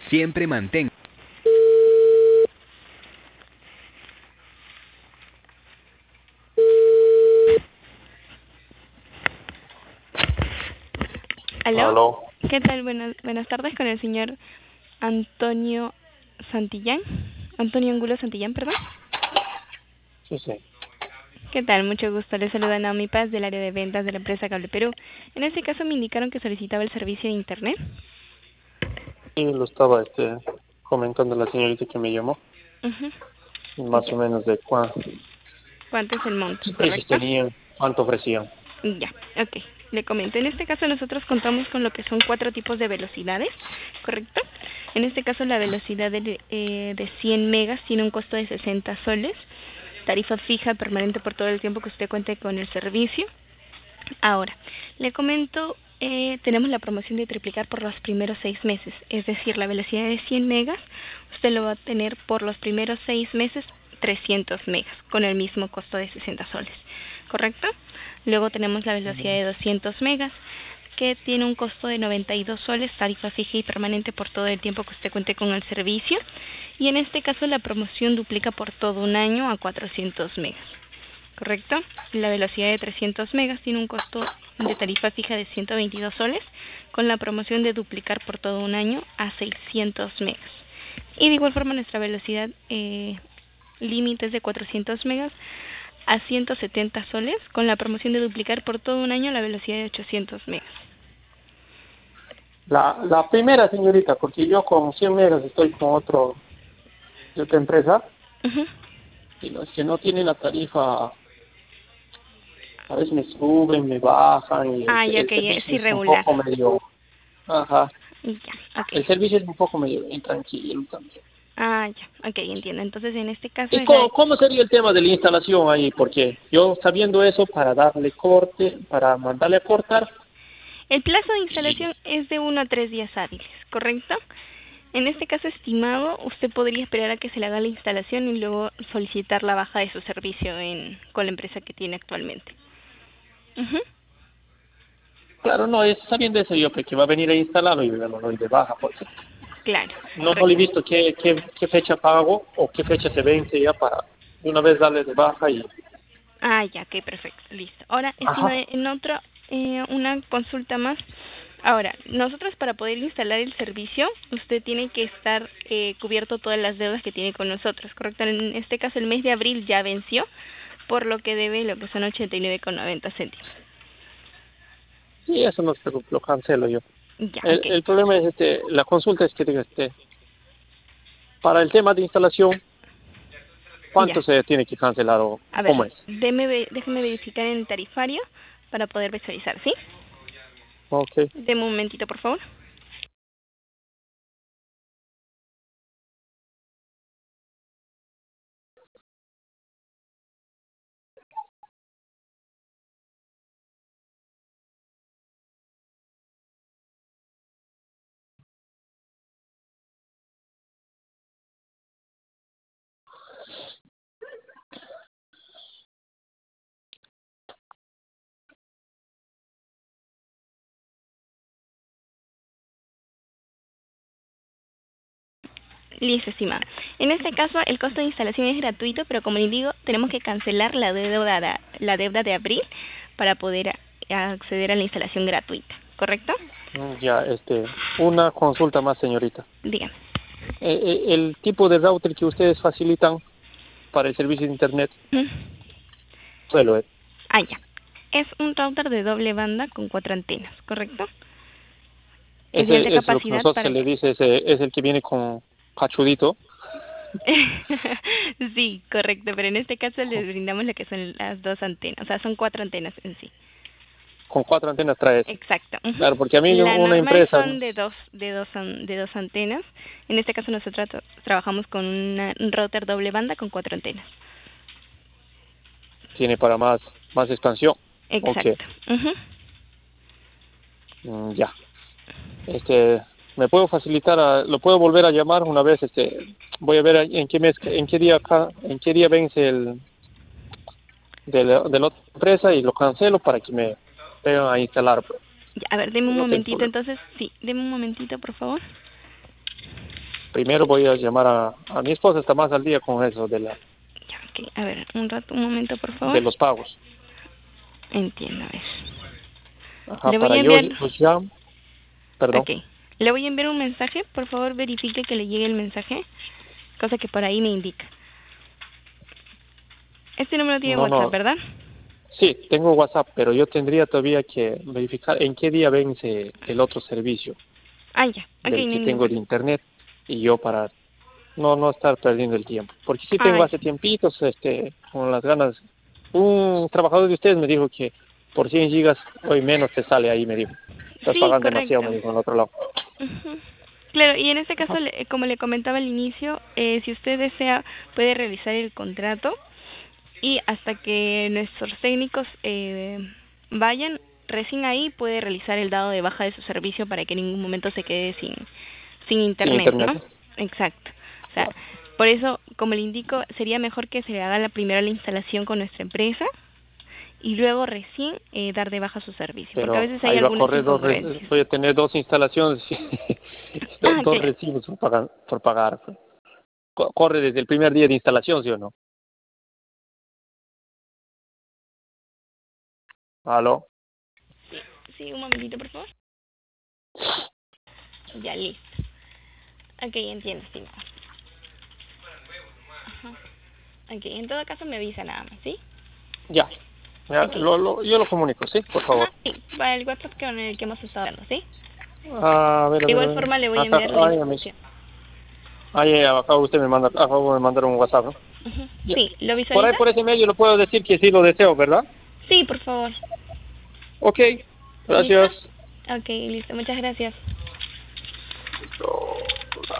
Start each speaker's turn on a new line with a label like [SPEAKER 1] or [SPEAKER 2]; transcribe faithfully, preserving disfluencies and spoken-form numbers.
[SPEAKER 1] Siempre mantenga.
[SPEAKER 2] ¿Aló?
[SPEAKER 3] Aló.
[SPEAKER 2] ¿Qué tal? Buenas, buenas tardes con el señor Antonio Santillán. Antonio Angulo Santillán, perdón.
[SPEAKER 3] Sí, sí.
[SPEAKER 2] ¿Qué tal? Mucho gusto. Le saluda Naomi Paz del área de ventas de la empresa Cable Perú. En este caso me indicaron que solicitaba el servicio de internet.
[SPEAKER 3] Sí, lo estaba este, comentando la señorita que me llamó.
[SPEAKER 2] Uh-huh.
[SPEAKER 3] Más
[SPEAKER 2] Ya.
[SPEAKER 3] o menos de cuán,
[SPEAKER 2] ¿Cuánto es el monto?
[SPEAKER 3] qué precios
[SPEAKER 2] ¿Correcto?
[SPEAKER 3] tenían, cuánto ofrecían.
[SPEAKER 2] Ya, ok. Le comento. En este caso nosotros contamos con lo que son cuatro tipos de velocidades, ¿correcto? En este caso la velocidad de, eh, de cien megas tiene un costo de sesenta soles, tarifa fija permanente por todo el tiempo que usted cuente con el servicio. Ahora, le comento, eh, tenemos la promoción de triplicar por los primeros seis meses, es decir, la velocidad de cien megas, usted lo va a tener por los primeros seis meses trescientos megas, con el mismo costo de sesenta soles, ¿correcto? Luego tenemos la velocidad de doscientos megas, que tiene un costo de noventa y dos soles, tarifa fija y permanente por todo el tiempo que usted cuente con el servicio, y en este caso la promoción duplica por todo un año a cuatrocientos megas. ¿Correcto? La velocidad de trescientos megas tiene un costo de tarifa fija de ciento veintidós soles, con la promoción de duplicar por todo un año a seiscientos megas. Y de igual forma nuestra velocidad eh, límite es de cuatrocientos megas a ciento setenta soles, con la promoción de duplicar por todo un año la velocidad de ochocientos megas.
[SPEAKER 3] La, la primera señorita, porque yo con cien megas estoy con otro, de otra empresa,
[SPEAKER 2] Uh-huh.
[SPEAKER 3] y los que no tienen la tarifa, a veces me suben, me bajan, y el,
[SPEAKER 2] Ah, ya
[SPEAKER 3] el
[SPEAKER 2] que es
[SPEAKER 3] servicio es un
[SPEAKER 2] irregular.
[SPEAKER 3] poco medio, ajá,
[SPEAKER 2] Ya, ok.
[SPEAKER 3] el servicio es un poco medio intranquilo también.
[SPEAKER 2] Ah, ya, ok, entiendo. Entonces en este caso
[SPEAKER 3] ¿Y
[SPEAKER 2] es la...
[SPEAKER 3] cómo, cómo sería el tema de la instalación ahí? Porque yo sabiendo eso, para darle corte, para mandarle a cortar,
[SPEAKER 2] El plazo de
[SPEAKER 3] y
[SPEAKER 2] instalación es de uno a tres días hábiles, ¿correcto? En este caso estimado, usted podría esperar a que se le haga la instalación y luego solicitar la baja de su servicio en, con la empresa que tiene actualmente. Uh-huh.
[SPEAKER 3] claro, no, es sabiendo eso yo, pues, que va a venir a instalarlo y me lo doy de baja, porque
[SPEAKER 2] Claro,
[SPEAKER 3] no, no le he
[SPEAKER 2] correcto.
[SPEAKER 3] visto qué, qué, qué fecha pago o qué fecha se vence ya para de una vez darle de baja y...
[SPEAKER 2] Ah, ya, ok, perfecto, listo. Ahora, estimado,
[SPEAKER 3] Ajá.
[SPEAKER 2] en otro, eh, una consulta más. Ahora, nosotros para poder instalar el servicio, usted tiene que estar eh, cubierto todas las deudas que tiene con nosotros, ¿correcto? En este caso, el mes de abril ya venció, por lo que debe lo que son ochenta y nueve con noventa céntimos.
[SPEAKER 3] Sí, eso no se preocupe, lo cancelo yo.
[SPEAKER 2] Ya,
[SPEAKER 3] El,
[SPEAKER 2] ok.
[SPEAKER 3] el problema es, este, la consulta es que, diga, este, para el tema de instalación,
[SPEAKER 2] Ya.
[SPEAKER 3] ¿cuánto se tiene que cancelar o
[SPEAKER 2] A ver,
[SPEAKER 3] cómo es?
[SPEAKER 2] deme, ve- déjeme verificar en el tarifario para poder visualizar, ¿sí?
[SPEAKER 3] Ok.
[SPEAKER 2] Deme un momentito, por favor. Listo, estimado. En este caso, el costo de instalación es gratuito, pero como les digo, tenemos que cancelar la deuda, de- la deuda de abril para poder a- acceder a la instalación gratuita, ¿correcto?
[SPEAKER 3] Mm, ya, este, una consulta más, señorita.
[SPEAKER 2] Dígame.
[SPEAKER 3] Eh, eh, el tipo de router que ustedes facilitan para el servicio de internet,
[SPEAKER 2] Mm.
[SPEAKER 3] suelo es.
[SPEAKER 2] Ah, ya. Es un router de doble banda con cuatro antenas, ¿correcto? Es de alta
[SPEAKER 3] Ese es lo que
[SPEAKER 2] capacidad
[SPEAKER 3] nosotros se
[SPEAKER 2] para...
[SPEAKER 3] le dice, ese es el que viene con cachudito,
[SPEAKER 2] Sí, correcto, pero en este caso les brindamos lo que son las dos antenas, o sea, son cuatro antenas en sí.
[SPEAKER 3] con cuatro antenas trae ese.
[SPEAKER 2] Exacto. Ujú.
[SPEAKER 3] Claro, porque a mí
[SPEAKER 2] La
[SPEAKER 3] una
[SPEAKER 2] normal
[SPEAKER 3] empresa,
[SPEAKER 2] son de dos, de dos, an- de dos antenas. En este caso nosotros tra- trabajamos con una- un router doble banda con cuatro antenas.
[SPEAKER 3] tiene para más, más expansión. Ok,
[SPEAKER 2] Exacto. Ujú.
[SPEAKER 3] mm, ya. Este, ¿me puedo facilitar, a- lo puedo volver a llamar una vez? Este, voy a ver en qué mes, en qué día acá, en qué día vence el de la, de la otra empresa y lo cancelo para que me vengan a instalar, pues.
[SPEAKER 2] Ya, a ver, deme un
[SPEAKER 3] No tengo
[SPEAKER 2] momentito
[SPEAKER 3] problema.
[SPEAKER 2] entonces. Sí, deme un momentito, por favor.
[SPEAKER 3] primero voy a llamar a, a mi esposa, está más al día con eso de la
[SPEAKER 2] Ya, ok. A ver, un rato, un momento, por favor.
[SPEAKER 3] de los pagos.
[SPEAKER 2] Entiendo, a ver.
[SPEAKER 3] Ajá,
[SPEAKER 2] Le voy
[SPEAKER 3] para
[SPEAKER 2] a
[SPEAKER 3] yo,
[SPEAKER 2] enviar...
[SPEAKER 3] pues ya, perdón.
[SPEAKER 2] Ok. Le voy a enviar un mensaje. Por favor, verifique que le llegue el mensaje. Cosa que por ahí me indica. Este número tiene
[SPEAKER 3] No,
[SPEAKER 2] WhatsApp,
[SPEAKER 3] no,
[SPEAKER 2] ¿verdad?
[SPEAKER 3] sí, tengo WhatsApp, pero yo tendría todavía que verificar en qué día vence el otro servicio
[SPEAKER 2] Ah, ya. Ok, no hay
[SPEAKER 3] del que
[SPEAKER 2] ningún
[SPEAKER 3] tengo de
[SPEAKER 2] problema.
[SPEAKER 3] internet y yo para no no estar perdiendo el tiempo. Porque sí
[SPEAKER 2] Ah,
[SPEAKER 3] tengo hace
[SPEAKER 2] ya.
[SPEAKER 3] tiempitos, este, con las ganas. Un trabajador de ustedes me dijo que por cien gigas hoy menos te sale ahí, me dijo. Estás
[SPEAKER 2] Sí,
[SPEAKER 3] pagando demasiado,
[SPEAKER 2] correcto.
[SPEAKER 3] me dijo en el otro lado.
[SPEAKER 2] Ujú. Claro, y en este caso,
[SPEAKER 3] Ajá.
[SPEAKER 2] le- como le comentaba al inicio, eh, si usted desea, puede revisar el contrato y hasta que nuestros técnicos eh, vayan, recién ahí puede realizar el dado de baja de su servicio para que en ningún momento se quede sin, sin
[SPEAKER 3] Sin
[SPEAKER 2] internet,
[SPEAKER 3] internet.
[SPEAKER 2] ¿no? Exacto. O sea,
[SPEAKER 3] Claro.
[SPEAKER 2] por eso, como le indico, sería mejor que se le haga la primera la instalación con nuestra empresa y luego recién eh, dar de baja su servicio, porque a
[SPEAKER 3] Pero
[SPEAKER 2] veces hay
[SPEAKER 3] ahí va a
[SPEAKER 2] algunas
[SPEAKER 3] correr dos, re-
[SPEAKER 2] incongruencias.
[SPEAKER 3] voy a tener dos instalaciones, do-
[SPEAKER 2] Ah,
[SPEAKER 3] dos
[SPEAKER 2] claro.
[SPEAKER 3] recibos por pagar, por pagar. Co- Corre desde el primer día de instalación, ¿sí o no? ¿Aló?
[SPEAKER 2] Sí, un momentito, por favor. Ya, listo. Ok, entiendo, sí. Ajá. Ok, en todo caso me avisa nada más, ¿sí?
[SPEAKER 3] Ya. Ya,
[SPEAKER 2] Ok.
[SPEAKER 3] lo, lo, yo lo comunico, ¿sí? Por favor.
[SPEAKER 2] Ajá, sí, para el WhatsApp con el que hemos estado hablando, ¿sí?
[SPEAKER 3] A ver, a
[SPEAKER 2] De
[SPEAKER 3] ver, a
[SPEAKER 2] igual
[SPEAKER 3] ver.
[SPEAKER 2] forma le voy a
[SPEAKER 3] Acá,
[SPEAKER 2] enviar la
[SPEAKER 3] ahí, me,
[SPEAKER 2] información.
[SPEAKER 3] ahí acá usted me manda, acabo de mandar un WhatsApp, ¿no?
[SPEAKER 2] Ujú.
[SPEAKER 3] Ya.
[SPEAKER 2] Sí, ¿lo
[SPEAKER 3] Por ahí,
[SPEAKER 2] visualiza?
[SPEAKER 3] por ese medio, lo puedo decir que sí lo deseo, ¿verdad?
[SPEAKER 2] Sí, por favor.
[SPEAKER 3] Ok.
[SPEAKER 2] ¿Listo?
[SPEAKER 3] Gracias.
[SPEAKER 2] Ok, listo. Muchas gracias.
[SPEAKER 3] Listo.